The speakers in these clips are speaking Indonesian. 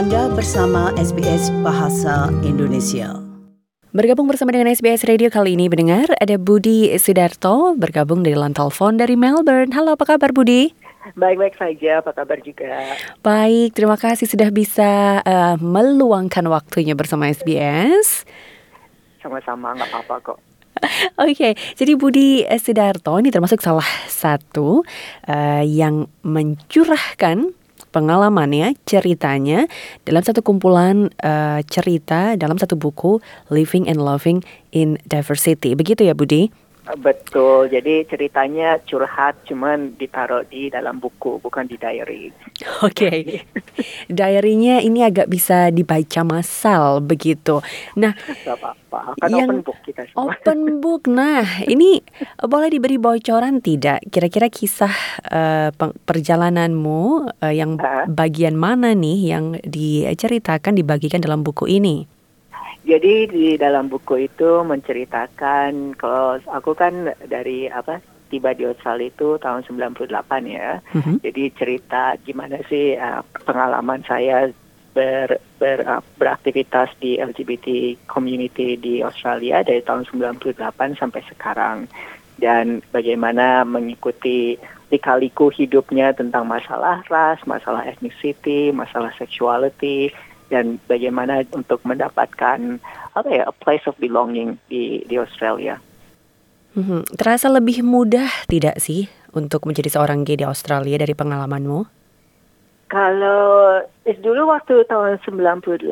Anda bersama SBS Bahasa Indonesia. Bergabung bersama dengan SBS Radio kali ini mendengar ada Budi Sudarto bergabung dari line telepon dari Melbourne. Halo, apa kabar Budi? Baik-baik saja, apa kabar juga? Baik, terima kasih sudah bisa meluangkan waktunya bersama SBS. Sama-sama, nggak apa-apa kok. Oke, jadi Budi Sudarto ini termasuk salah satu yang mencurahkan pengalamannya, ceritanya dalam satu kumpulan cerita dalam satu buku Living and Loving in Diversity. Begitu ya Budi? Betul, jadi ceritanya curhat cuman ditaruh di dalam buku, bukan di diary. Oke. Diary-nya ini agak bisa dibaca massal begitu. Nah, Gak apa-apa, kan yang open book kita semua. open book. Nah, ini boleh diberi bocoran tidak? Kira-kira kisah perjalananmu yang bagian mana nih yang diceritakan, dibagikan dalam buku ini? Jadi di dalam buku itu menceritakan kalau aku kan dari tiba di Australia itu tahun 98 ya. Jadi cerita gimana sih pengalaman saya beraktivitas di LGBT community di Australia dari tahun 98 sampai sekarang. Dan bagaimana mengikuti lika-liku hidupnya tentang masalah ras, masalah ethnicity, masalah sexuality, dan bagaimana untuk mendapatkan a place of belonging di Australia. Terasa lebih mudah tidak sih untuk menjadi seorang gay di Australia dari pengalamanmu? Kalau dulu waktu tahun 98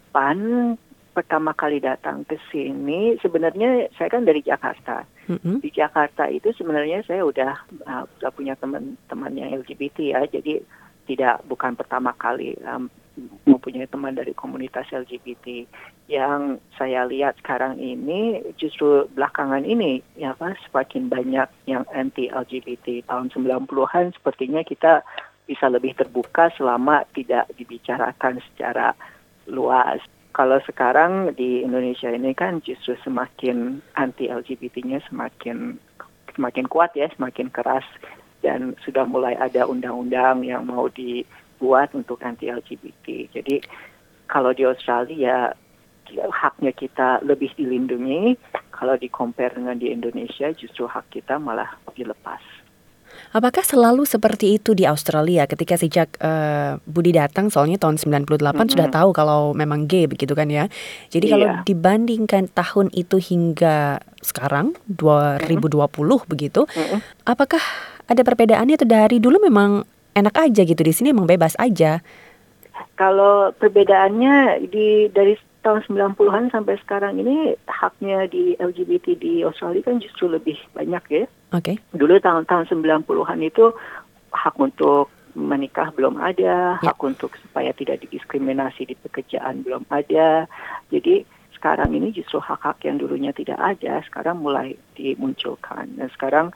pertama kali datang ke sini, sebenarnya saya kan dari Jakarta. Di Jakarta itu sebenarnya saya udah punya teman-teman yang LGBT ya, jadi bukan pertama kali mempunyai teman dari komunitas LGBT. Yang saya lihat sekarang ini justru belakangan ini semakin banyak yang anti-LGBT. Tahun 90-an sepertinya kita bisa lebih terbuka selama tidak dibicarakan secara luas. Kalau sekarang di Indonesia ini kan justru semakin anti-LGBT-nya semakin kuat ya, semakin keras, dan sudah mulai ada undang-undang yang mau dibuat untuk anti-LGBT. Jadi kalau di Australia haknya kita lebih dilindungi, kalau di-compare dengan di Indonesia justru hak kita malah dilepas. Apakah selalu seperti itu di Australia ketika sejak Budi datang, soalnya tahun 98 sudah tahu kalau memang gay begitu kan ya. Jadi kalau dibandingkan tahun itu hingga sekarang 2020 begitu, apakah ada perbedaannya atau dari dulu memang enak aja gitu, di sini emang bebas aja? Kalau perbedaannya dari tahun 90-an sampai sekarang ini haknya di LGBT di Australia kan justru lebih banyak ya. Oke. Dulu tahun 90-an itu hak untuk menikah belum ada, hak untuk supaya tidak didiskriminasi di pekerjaan belum ada. Jadi sekarang ini justru hak-hak yang dulunya tidak ada sekarang mulai dimunculkan. Dan sekarang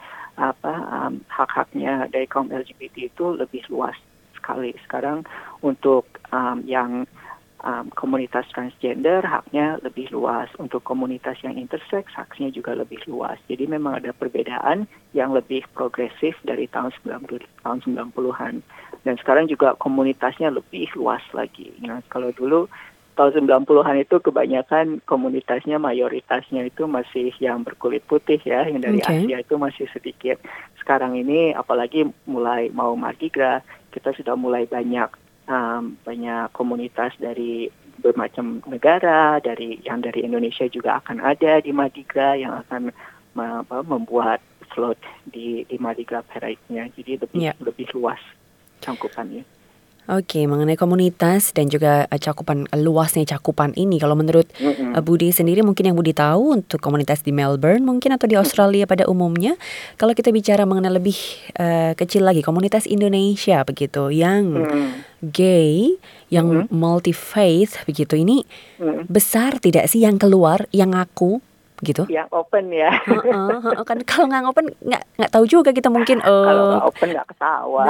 hak-haknya dari kaum LGBT itu lebih luas sekali. Sekarang untuk yang komunitas transgender haknya lebih luas, untuk komunitas yang intersex haknya juga lebih luas. Jadi memang ada perbedaan yang lebih progresif dari tahun 90-an. Dan sekarang juga komunitasnya lebih luas lagi. Nah, kalau dulu tahun 90-an itu kebanyakan komunitasnya mayoritasnya itu masih yang berkulit putih ya, yang dari Asia itu masih sedikit. Sekarang ini apalagi mulai mau Mardi Gras, kita sudah mulai banyak komunitas dari bermacam negara, dari Indonesia juga akan ada di Mardi Gras yang akan membuat float di Mardi Gras Parade-nya. Jadi lebih luas cakupannya. Oke, mengenai komunitas dan juga luasnya cakupan ini, kalau menurut Budi sendiri, mungkin yang Budi tahu untuk komunitas di Melbourne mungkin atau di Australia pada umumnya, kalau kita bicara mengenai lebih kecil lagi, komunitas Indonesia begitu, yang gay, yang multi-faith begitu, ini besar tidak sih yang keluar, yang ngaku gitu? Yang open ya. Kan kalau nggak open nggak tahu juga kita mungkin. Kalau nggak open nggak ketawa.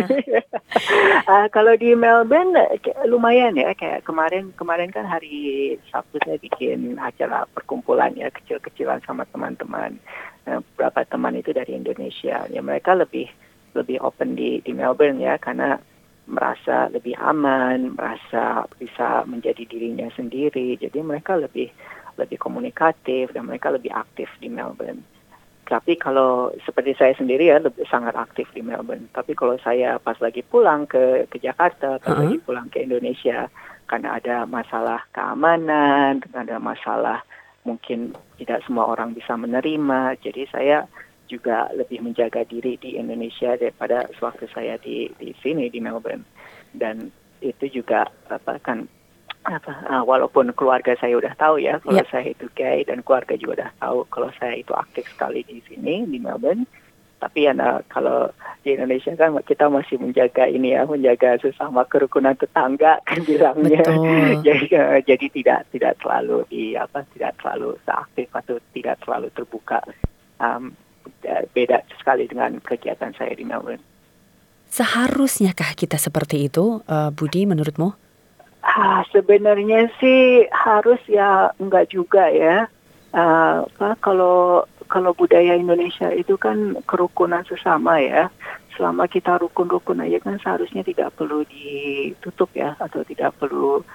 Kalau di Melbourne lumayan ya, kayak kemarin kan hari Sabtu saya bikin acara perkumpulan ya, kecil-kecilan sama teman-teman. Beberapa teman itu dari Indonesia. Ya mereka lebih open di Melbourne ya, karena merasa lebih aman, merasa bisa menjadi dirinya sendiri. Jadi mereka lebih komunikatif dan mereka lebih aktif di Melbourne. Tapi kalau seperti saya sendiri ya lebih sangat aktif di Melbourne. Tapi kalau saya pas lagi pulang ke Jakarta, pas lagi pulang ke Indonesia, karena ada masalah keamanan, ada masalah mungkin tidak semua orang bisa menerima. Jadi saya juga lebih menjaga diri di Indonesia daripada sewaktu saya di sini di Melbourne. Dan itu juga walaupun keluarga saya udah tahu ya kalau saya itu gay, dan keluarga juga udah tahu kalau saya itu aktif sekali di sini di Melbourne. Tapi kalau di Indonesia kan kita masih menjaga sesama kerukunan tetangga kan bilangnya. Jadi tidak terlalu tidak terlalu seaktif atau tidak terlalu terbuka. Beda sekali dengan kegiatan saya di Melbourne. Seharusnyakah kita seperti itu, Budi, menurutmu? Sebenarnya sih harus ya, enggak juga ya. Kalau budaya Indonesia itu kan kerukunan sesama ya. Selama kita rukun-rukun aja kan seharusnya tidak perlu ditutup ya, atau tidak perlu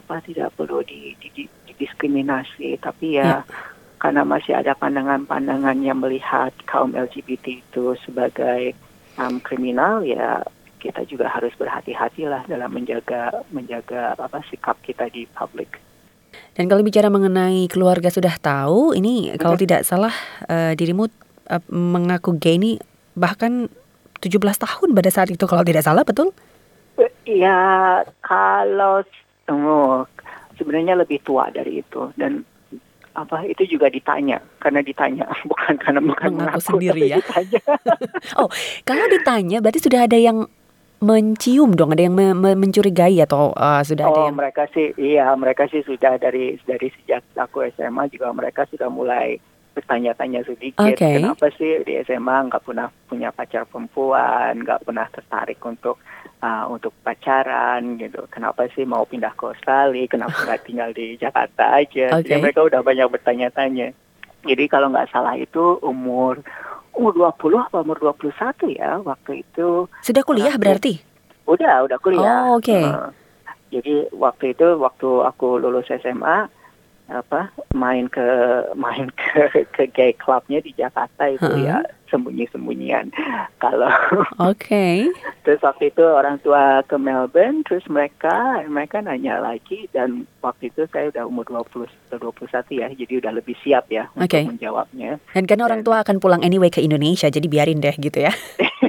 didiskriminasi. Tapi ya karena masih ada pandangan-pandangan yang melihat kaum LGBT itu sebagai kriminal, ya kita juga harus berhati-hatilah dalam menjaga sikap kita di publik. Dan kalau bicara mengenai keluarga sudah tahu, ini kalau tidak salah dirimu mengaku gay ini bahkan 17 tahun pada saat itu kalau tidak salah, betul? Ya, kalau sebenarnya lebih tua dari itu, dan itu juga ditanya bukan mengaku sendiri ya. Ditanya. Oh, kalau ditanya berarti sudah ada yang mencium dong, ada yang mencurigai atau sudah ada yang... Mereka sih sudah dari sejak aku SMA juga mereka sudah mulai bertanya-tanya sedikit. Kenapa sih di SMA nggak pernah punya pacar perempuan, nggak pernah tertarik untuk pacaran gitu. Kenapa sih mau pindah ke Australia? Kenapa nggak tinggal di Jakarta aja? Jadi mereka udah banyak bertanya-tanya. Jadi kalau nggak salah itu umur 20 atau umur 21 ya waktu itu. Sudah kuliah berarti? Udah kuliah. Oh, oke. Jadi waktu aku lulus SMA, main ke gay clubnya di Jakarta itu ya sembunyi-sembunyian. Kalau terus waktu itu orang tua ke Melbourne, terus mereka nanya lagi, dan waktu itu saya udah umur 21 ya, jadi udah lebih siap ya untuk menjawabnya. Dan karena orang tua akan pulang anyway ke Indonesia, jadi biarin deh gitu ya.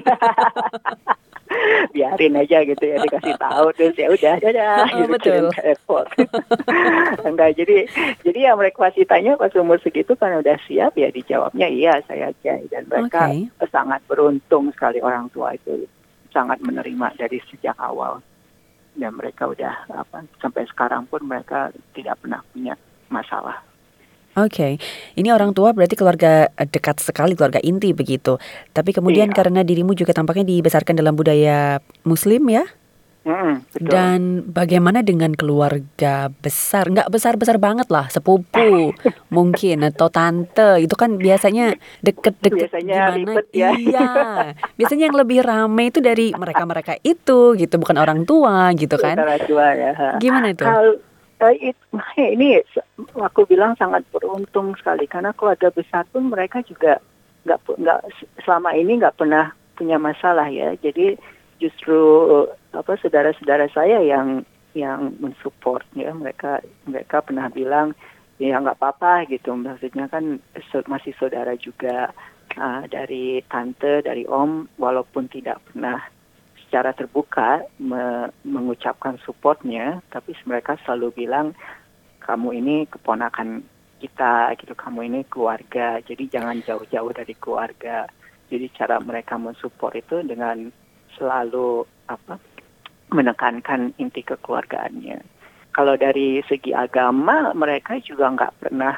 Biarin aja gitu ya, dikasih tahu terus ya udah gitu, betul. Kirim ke airport. Enggak, jadi ya mereka masih tanya pas umur segitu kan udah siap ya, dijawabnya iya saya gay, dan mereka sangat beruntung sekali, orang tua itu sangat menerima dari sejak awal, dan mereka udah sampai sekarang pun mereka tidak pernah punya masalah. Ini orang tua berarti keluarga dekat sekali, keluarga inti begitu. Tapi kemudian karena dirimu juga tampaknya dibesarkan dalam budaya Muslim ya? Betul. Dan bagaimana dengan keluarga besar? Nggak besar-besar banget lah, sepupu mungkin atau tante. Itu kan biasanya deket-deket biasanya gimana? Ribet ya. Iya, biasanya yang lebih ramai itu dari mereka-mereka itu gitu, bukan orang tua gitu kan? Orang tua ya. Gimana itu? Ini aku bilang sangat beruntung sekali, karena keluarga besar pun mereka juga nggak selama ini nggak pernah punya masalah ya. Jadi justru saudara-saudara saya yang mensupport ya, mereka pernah bilang ya nggak apa-apa gitu, maksudnya kan masih saudara juga, dari tante, dari om, walaupun tidak pernah secara terbuka mengucapkan supportnya, tapi mereka selalu bilang kamu ini keponakan kita gitu, kamu ini keluarga, jadi jangan jauh-jauh dari keluarga. Jadi cara mereka mensupport itu dengan selalu menekankan inti kekeluargaannya. Kalau dari segi agama mereka juga nggak pernah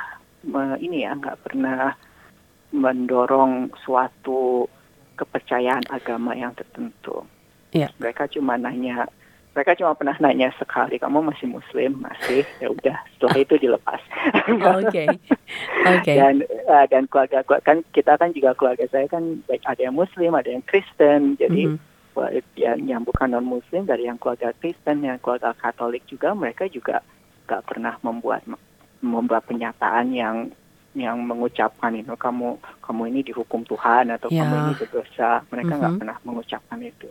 mendorong suatu kepercayaan agama yang tertentu. Mereka cuma pernah nanya sekali, kamu masih Muslim? Masih. Ya udah, setelah itu dilepas. Dan keluarga kan kita kan juga, keluarga saya kan ada yang Muslim, ada yang Kristen. Jadi yang bukan non Muslim, dari yang keluarga Kristen, yang keluarga Katolik juga, mereka juga nggak pernah membuat pernyataan yang mengucapkan itu kamu ini dihukum Tuhan atau kamu ini berdosa. Mereka nggak pernah mengucapkan itu.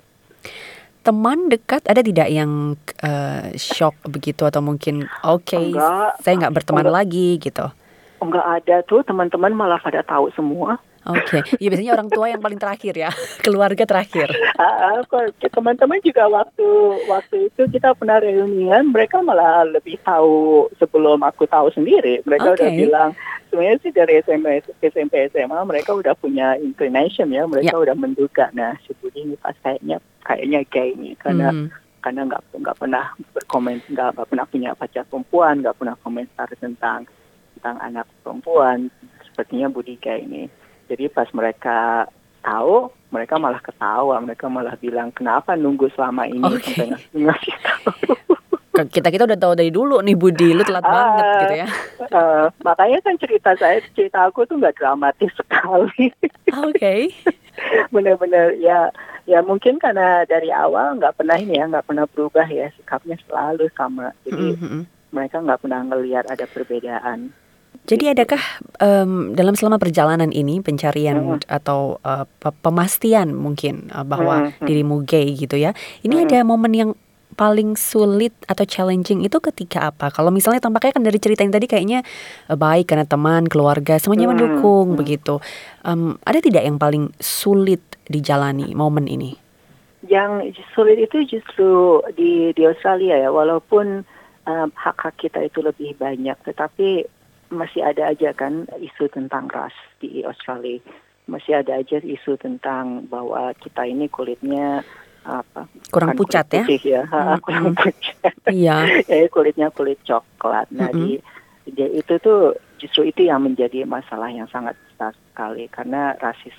Teman dekat ada tidak yang shock begitu atau mungkin saya nggak berteman lagi gitu? Enggak ada tuh, teman-teman malah pada tahu semua. Oke, ya biasanya orang tua yang paling terakhir ya, keluarga terakhir. Teman-teman juga waktu itu kita pernah reunian, mereka malah lebih tahu sebelum aku tahu sendiri. Mereka udah bilang, sebenarnya sih dari SMP SMA mereka udah punya inclination ya, mereka udah menduga. Nah, si Budi ini pas kayaknya gay nih, karena nggak pernah berkomen, nggak pernah punya pacar perempuan, nggak pernah komentar tentang anak perempuan. Sepertinya Budi gay ini. Jadi pas mereka tahu, mereka malah ketawa, mereka malah bilang kenapa nunggu selama ini sampai ngasih tahu. Kita udah tahu dari dulu nih Budi, lu telat banget gitu ya. Makanya kan cerita aku tuh nggak dramatis sekali. Oke. Benar-benar ya mungkin karena dari awal nggak pernah berubah ya, sikapnya selalu sama. Jadi mereka nggak pernah ngelihat ada perbedaan. Jadi adakah dalam selama perjalanan ini pencarian atau pemastian mungkin bahwa dirimu gay gitu ya, ini ada momen yang paling sulit atau challenging itu ketika apa? Kalau misalnya tampaknya kan dari cerita yang tadi kayaknya baik karena teman, keluarga semuanya mendukung begitu. Ada tidak yang paling sulit dijalani momen ini? Yang sulit itu justru di Australia ya, walaupun hak-hak kita itu lebih banyak, tetapi masih ada aja kan isu tentang ras di Australia. Masih ada aja isu tentang bahwa kita ini kulitnya kurang pucat kulit putih, ya. Kurang pucat. Iya. Kulitnya kulit coklat. Nah, itu tuh justru itu yang menjadi masalah yang sangat besar sekali, karena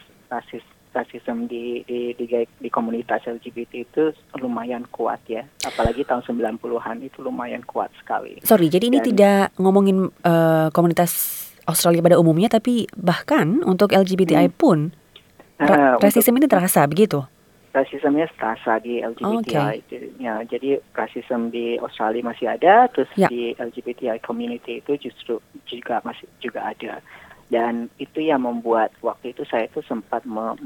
rasisme di komunitas LGBT itu lumayan kuat ya, apalagi tahun 90-an itu lumayan kuat sekali. Sorry, jadi ini tidak ngomongin komunitas Australia pada umumnya, tapi bahkan untuk LGBTI pun rasisme ini terasa begitu? Rasismenya terasa di LGBTI. Ya, jadi rasisme di Australia masih ada, terus di LGBTI community itu justru juga ada. Dan itu yang membuat waktu itu saya itu sempat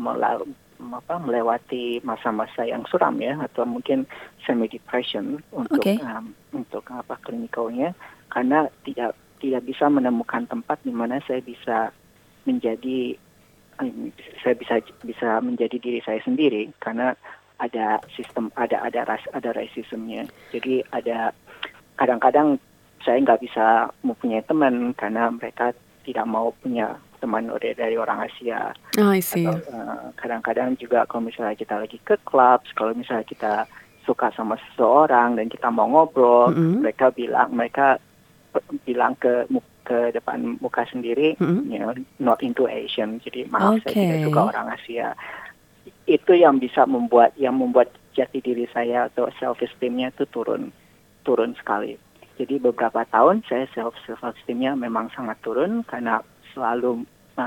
melewati masa-masa yang suram ya, atau mungkin semi depression untuk klinikalnya, karena tidak bisa menemukan tempat di mana saya bisa menjadi diri saya sendiri, karena ada sistem ada rasismenya. Jadi ada kadang-kadang saya nggak bisa mempunyai teman karena mereka tidak mau punya teman dari orang Asia. I see. Atau, kadang-kadang juga kalau misalnya kita lagi ke klub, kalau misalnya kita suka sama seseorang dan kita mau ngobrol, mereka bilang ke depan muka sendiri, not into Asian. Jadi maaf, saya tidak suka orang Asia. Itu yang membuat jati diri saya atau self esteemnya itu turun sekali. Jadi beberapa tahun saya self esteemnya memang sangat turun karena selalu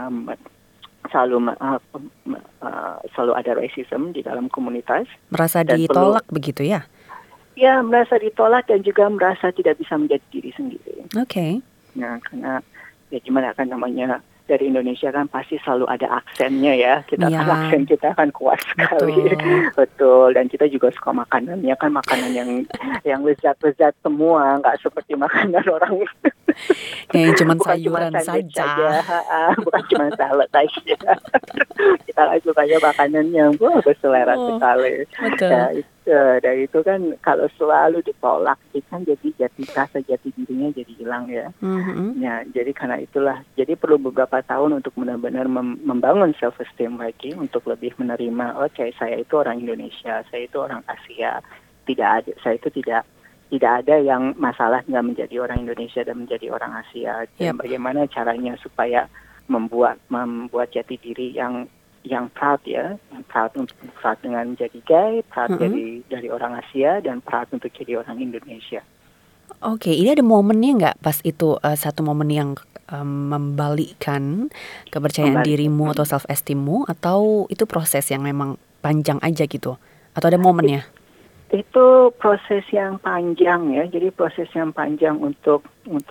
ada racism di dalam komunitas. Merasa ditolak begitu ya? Ya, merasa ditolak dan juga merasa tidak bisa menjadi diri sendiri. Oke. Nah, karena ya gimana kan namanya, dari Indonesia kan pasti selalu ada aksennya ya. Kan aksen kita kan kuat sekali. Betul. Dan kita juga suka makanannya kan, makanan yang lezat-lezat semua, nggak seperti makanan orang. Yang cuma sayuran saja. Bukan cuma salad saja. Kita sukanya makanan yang berselera sekali. Betul. Dan itu kan kalau selalu ditolak, itu kan jadi rasa jati dirinya jadi hilang ya. Ya, jadi karena itulah, jadi perlu beberapa tahun untuk benar-benar membangun self esteem lagi, untuk lebih menerima, saya itu orang Indonesia, saya itu orang Asia, saya itu tidak ada yang masalah nggak menjadi orang Indonesia dan menjadi orang Asia. Dan bagaimana caranya supaya membuat jati diri yang proud ya, proud dengan menjadi gay, proud dari orang Asia, dan proud untuk jadi orang Indonesia. Oke, ini ada momennya nggak pas itu, satu momen yang membalikkan kepercayaan dirimu atau self esteemmu, atau itu proses yang memang panjang aja gitu, Atau ada momennya? Itu proses yang panjang ya. Jadi proses yang panjang untuk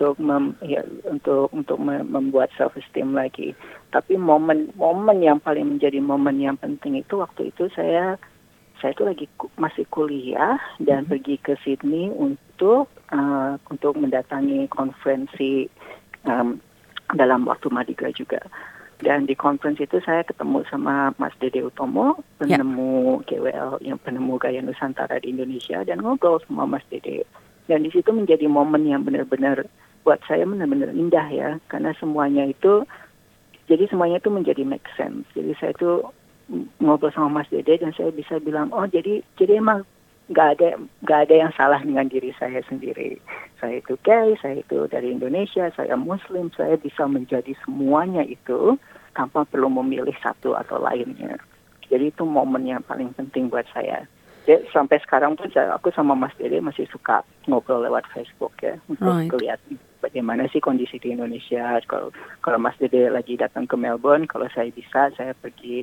membuat self esteem lagi. Tapi momen yang paling menjadi momen yang penting itu waktu itu saya itu masih kuliah dan pergi ke Sydney untuk mendatangi konferensi dalam waktu Mardi Gras juga. Dan di conference itu saya ketemu sama Mas Dede Utomo, penemu GWL, yang penemu Gaya Nusantara di Indonesia, dan ngobrol sama Mas Dede. Dan di situ menjadi momen yang benar-benar buat saya benar-benar indah ya, karena semuanya itu menjadi make sense. Jadi saya itu ngobrol sama Mas Dede dan saya bisa bilang, oh jadi emang nggak ada yang salah dengan diri saya sendiri. Saya itu gay, saya itu dari Indonesia, saya Muslim, saya bisa menjadi semuanya itu tanpa perlu memilih satu atau lainnya. Jadi itu momen yang paling penting buat saya. Jadi, sampai sekarang pun aku sama Mas Dede masih suka ngobrol lewat Facebook ya untuk lihat bagaimana sih kondisi di Indonesia. Kalau Mas Dede lagi datang ke Melbourne, kalau saya bisa, saya pergi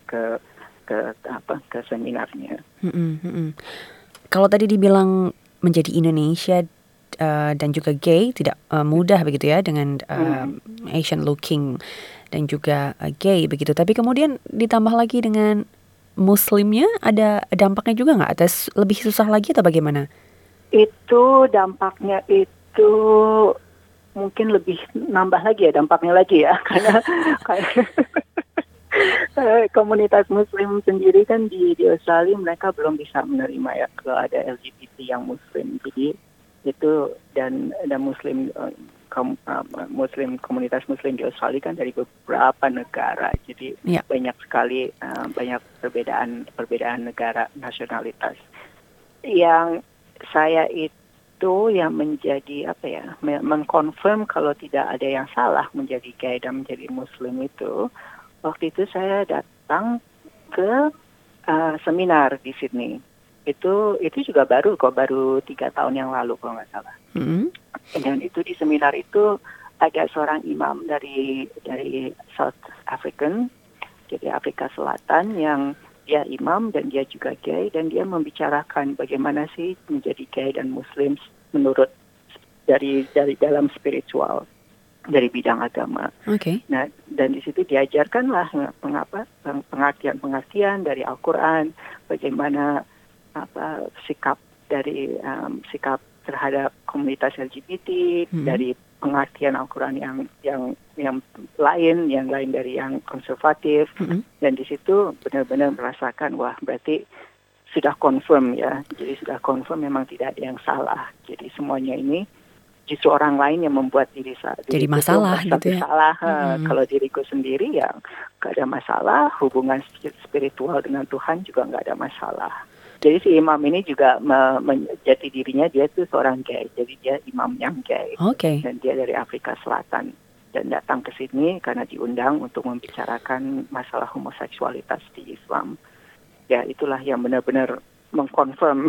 ke seminarnya. Kalau tadi dibilang menjadi Indonesia dan juga gay tidak mudah begitu ya, dengan Asian looking dan juga gay begitu. Tapi kemudian ditambah lagi dengan Muslimnya, ada dampaknya juga nggak? Atau lebih susah lagi atau bagaimana? Itu dampaknya itu mungkin lebih nambah lagi ya dampaknya lagi ya, karena komunitas Muslim sendiri kan di Australia mereka belum bisa menerima ya kalau ada LGBT yang Muslim. Jadi itu dan Muslim komunitas Muslim di Australia kan dari beberapa negara. Jadi banyak sekali banyak perbedaan negara nasionalitas. Yang saya itu yang menjadi mengkonfirm kalau tidak ada yang salah menjadi gay dan menjadi Muslim itu. Waktu itu saya datang ke seminar di Sydney. Itu juga baru 3 tahun yang lalu kalau nggak salah. Dan itu di seminar itu ada seorang imam dari South African, jadi Afrika Selatan, yang dia imam dan dia juga gay, dan dia membicarakan bagaimana sih menjadi gay dan Muslim menurut dari dalam spiritual, dari bidang agama. Nah, dan di situ diajarkanlah pengertian dari Al-Quran, bagaimana sikap terhadap komunitas LGBT, dari pengertian Al-Quran yang lain dari yang konservatif, dan di situ benar-benar merasakan wah berarti sudah confirm ya, jadi sudah confirm memang tidak ada yang salah. Jadi semuanya ini justru orang lain yang membuat diri jadi masalah gitu ya. Salah. Kalau diriku sendiri ya nggak ada masalah, hubungan spiritual dengan Tuhan juga nggak ada masalah. Jadi si imam ini juga menjati dirinya dia itu seorang gay, jadi dia imam yang gay. Dan dia dari Afrika Selatan dan datang ke Sydney karena diundang untuk membicarakan masalah homoseksualitas di Islam. Ya itulah yang benar-benar mengkonfirm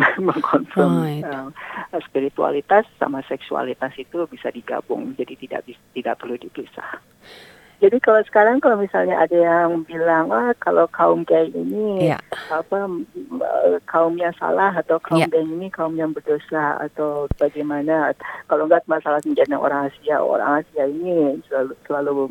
spiritualitas sama seksualitas itu bisa digabung, jadi tidak perlu dipisah. Jadi kalau misalnya ada yang bilang kalau kaum gay ini kaum yang salah, atau kaum gay ini kaum yang berdosa, atau bagaimana, kalau enggak masalah menjadi orang Asia ini selalu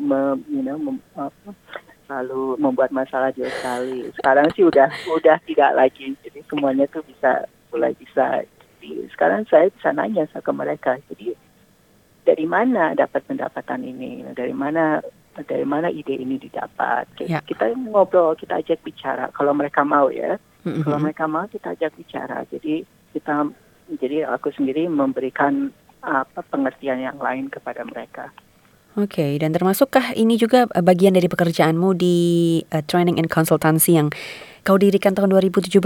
membuat masalah di Australia. Sekarang sih udah tidak lagi. Jadi semuanya tuh mulai bisa. Sekarang saya bisa nanya ke mereka. Jadi dari mana dapat pendapatan ini? Dari mana ide ini didapat? Kita ngobrol, kita ajak bicara. Kalau mereka mau ya. Kalau mereka mau kita ajak bicara. Jadi aku sendiri memberikan pengertian yang lain kepada mereka. Dan termasukkah ini juga bagian dari pekerjaanmu di training and konsultansi yang kau dirikan tahun 2017?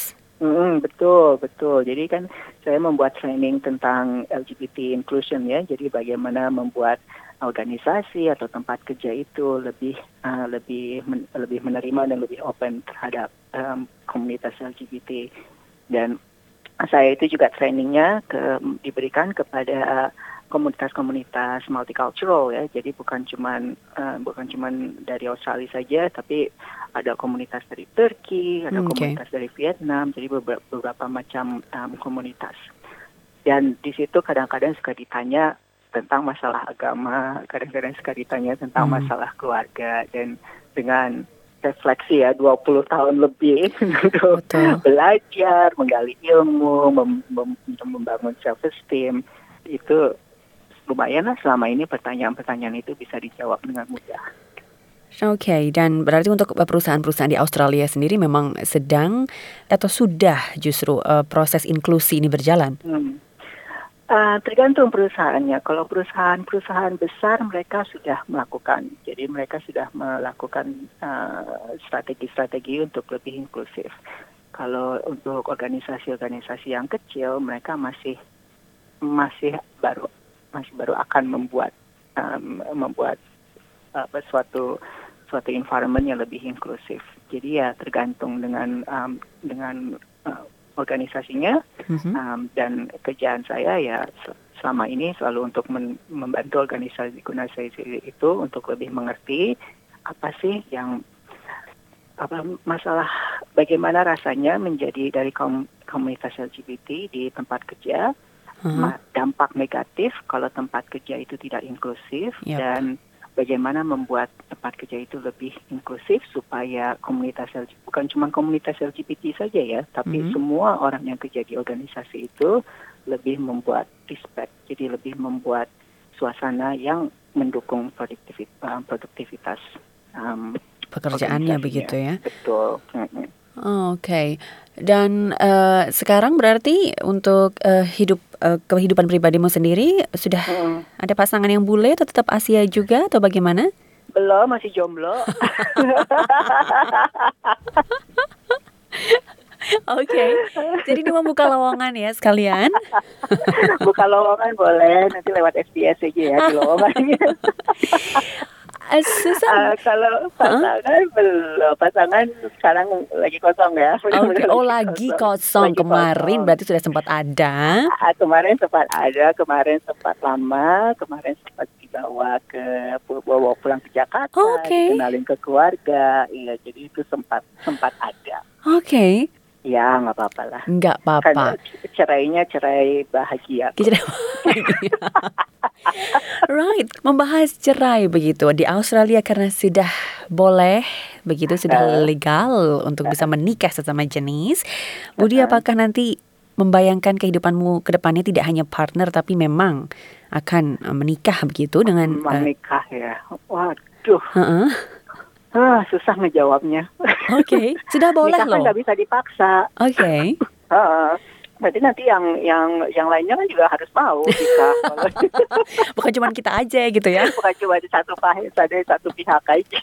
Betul. Jadi kan saya membuat training tentang LGBT inclusion ya. Jadi bagaimana membuat organisasi atau tempat kerja itu lebih menerima dan lebih open terhadap komunitas LGBT. Dan saya itu juga trainingnya diberikan kepada komunitas-komunitas multicultural ya. Jadi bukan cuman dari Australia saja, tapi ada komunitas dari Turki, ada komunitas dari Vietnam. Jadi beberapa macam komunitas. Dan di situ kadang-kadang suka ditanya tentang masalah agama, kadang-kadang suka ditanya tentang masalah keluarga, dan dengan refleksi ya 20 tahun lebih untuk belajar, menggali ilmu, membangun self-esteem, itu lumayan lah selama ini pertanyaan-pertanyaan itu bisa dijawab dengan mudah. Oke, dan berarti untuk perusahaan-perusahaan di Australia sendiri memang sedang atau sudah justru proses inklusi ini berjalan? Tergantung perusahaannya. Kalau perusahaan besar mereka sudah melakukan. Jadi mereka sudah melakukan strategi-strategi untuk lebih inklusif. Kalau untuk organisasi-organisasi yang kecil, mereka masih baru akan membuat suatu environment yang lebih inklusif. Jadi ya tergantung dengan organisasinya, dan kerjaan saya ya selama ini selalu untuk membantu organisasi itu untuk lebih mengerti apa sih yang masalah, bagaimana rasanya menjadi dari komunitas LGBT di tempat kerja, dampak negatif kalau tempat kerja itu tidak inklusif, dan bagaimana membuat tempat kerja itu lebih inklusif supaya komunitas LGBT, bukan cuma komunitas LGBT saja ya, tapi semua orang yang kerja di organisasi itu lebih membuat respect, jadi lebih membuat suasana yang mendukung produktivitas pekerjaannya begitu ya? Betul. Oke. Dan sekarang berarti untuk kehidupan pribadimu sendiri sudah ada pasangan yang bule atau tetap Asia juga atau bagaimana? Belum, masih jomblo. Oke. Jadi ini membuka lowongan ya sekalian. Buka lowongan boleh, nanti lewat SBS aja ya di lowongannya. Kalau pasangan belum, pasangan sekarang lagi kosong ya. Lagi kosong. Kemarin berarti sudah sempat ada. Kemarin sempat lama, kemarin sempat dibawa pulang ke Jakarta, dikenalin ke keluarga, iya, jadi itu sempat ada. Oke. Ya, nggak apa-apa lah. Nggak apa-apa. Kan cerainya cerai bahagia. Right, membahas cerai begitu di Australia karena sudah boleh begitu, sudah legal untuk bisa menikah sesama jenis. Budi, apakah nanti membayangkan kehidupanmu ke depannya tidak hanya partner tapi memang akan menikah begitu dengan menikah ya? Waduh. Susah ngejawabnya. Oke, sudah boleh nikah loh. Kan nggak bisa dipaksa. Berarti nanti yang lainnya kan juga harus mau nikah. Bukan cuma kita aja gitu ya. Bukan cuma di satu pihak aja.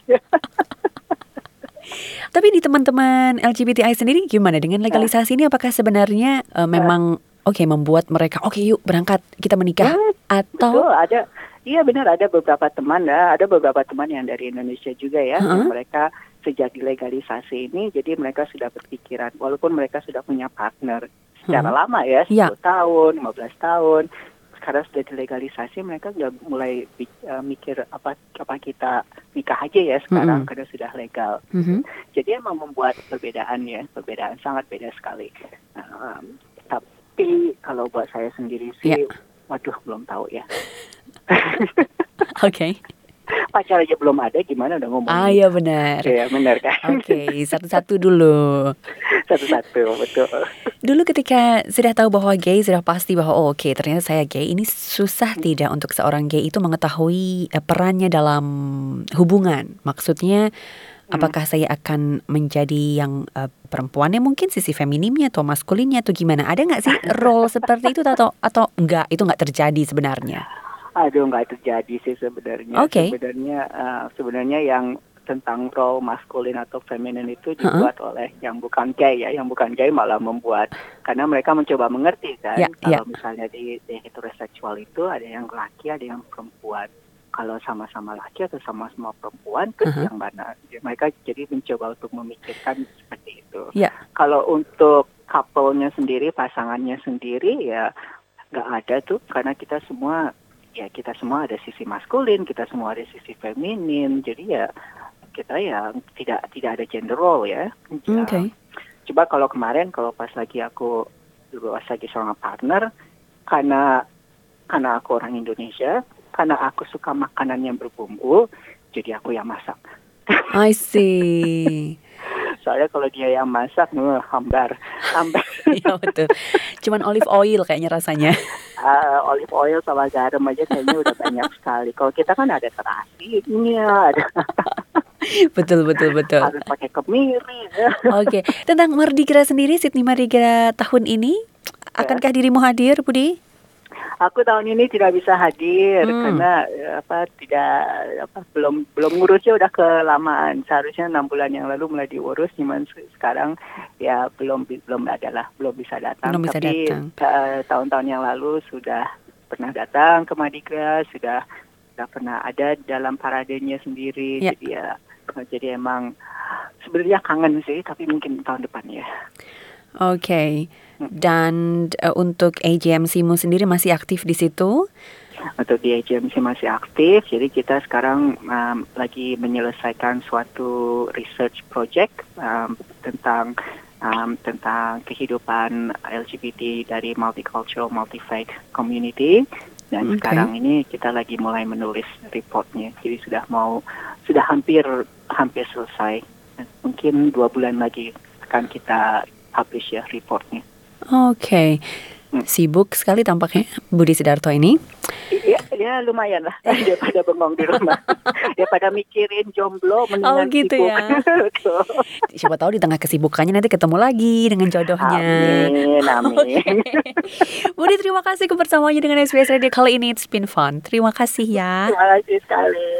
Tapi di teman-teman LGBTI sendiri gimana dengan legalisasi ini? Apakah sebenarnya memang membuat mereka yuk berangkat kita menikah atau? Betul, ada. Iya benar, ada beberapa teman yang dari Indonesia juga ya, yang mereka sejak dilegalisasi ini, jadi mereka sudah berpikiran, walaupun mereka sudah punya partner secara lama ya, 10 tahun, 15 tahun, sekarang sudah dilegalisasi, mereka sudah mulai mikir apa kita nikah aja ya sekarang karena sudah legal. Jadi emang membuat perbedaan sangat beda sekali. Tapi kalau buat saya sendiri sih, waduh belum tahu ya. Oke. Pacar aja belum ada, gimana udah ngomong? Iya benar. Iya benar kan. Oke, satu-satu dulu. Satu-satu, betul. Dulu ketika sudah tahu bahwa gay, sudah pasti bahwa ternyata saya gay. Ini susah tidak untuk seorang gay itu mengetahui perannya dalam hubungan? Maksudnya, apakah saya akan menjadi yang perempuannya mungkin sisi feminimnya atau maskulinnya atau gimana? Ada nggak sih role seperti itu atau enggak? Itu nggak terjadi sebenarnya? Aduh, nggak terjadi sih sebenarnya. Sebenarnya yang tentang role maskulin atau feminin itu dibuat oleh yang bukan gay ya. Yang bukan gay malah membuat, karena mereka mencoba mengerti kan. Kalau misalnya di heteroseksual itu ada yang laki, ada yang perempuan. Kalau sama-sama laki atau sama-sama perempuan, terus yang mana? Mereka jadi mencoba untuk memikirkan seperti itu. Kalau untuk couple-nya sendiri, pasangannya sendiri ya nggak ada tuh, karena kita semua ya kita semua ada sisi maskulin, kita semua ada sisi feminin. Jadi ya kita ya tidak ada gender role ya. Okay. Coba kalau kemarin kalau pas lagi sama partner, karena aku orang Indonesia, karena aku suka makanan yang berbumbu, jadi aku yang masak. I see. Soalnya kalau dia yang masak, hambar. Iya betul. Cuman olive oil kayaknya rasanya. Olive oil sama garam aja kayaknya udah banyak sekali. Kalau kita kan ada terasinya, ada Betul. harus pakai kemiri. Oke, tentang Mardi Gras sendiri, Sydney Mardi Gras tahun ini, akankah dirimu hadir, Budi? Aku tahun ini tidak bisa hadir karena belum ngurusnya udah kelamaan. Seharusnya 6 bulan yang lalu mulai diurus, cuman sekarang ya belum bisa datang. Tapi tahun-tahun yang lalu sudah pernah datang ke Mardi Gras, sudah pernah ada dalam paradenya sendiri. Yeah. Jadi emang sebenarnya kangen sih, tapi mungkin tahun depan ya. Oke. Dan untuk AGMC-mu sendiri masih aktif di situ? Untuk di AGMC masih aktif, jadi kita sekarang lagi menyelesaikan suatu research project tentang kehidupan LGBT dari multicultural, multi-faith community. Dan sekarang ini kita lagi mulai menulis reportnya, jadi sudah hampir selesai. Mungkin 2 bulan lagi akan kita publish ya reportnya. Oke. Sibuk sekali tampaknya Budi Sidarto ini. Ya lumayan lah, daripada bengong di rumah. Daripada mikirin jomblo, mendingan gitu sibuk. Ya. Siapa tahu di tengah kesibukannya nanti ketemu lagi dengan jodohnya. Amin. Okay. Budi, terima kasih kebersamaannya dengan SBS Radio kali ini. It's been fun. Terima kasih ya. Terima kasih sekali.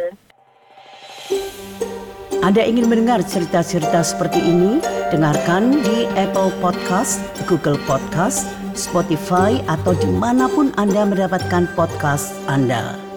Anda ingin mendengar cerita-cerita seperti ini? Dengarkan di Apple Podcast, Google Podcast, Spotify, atau dimanapun Anda mendapatkan podcast Anda.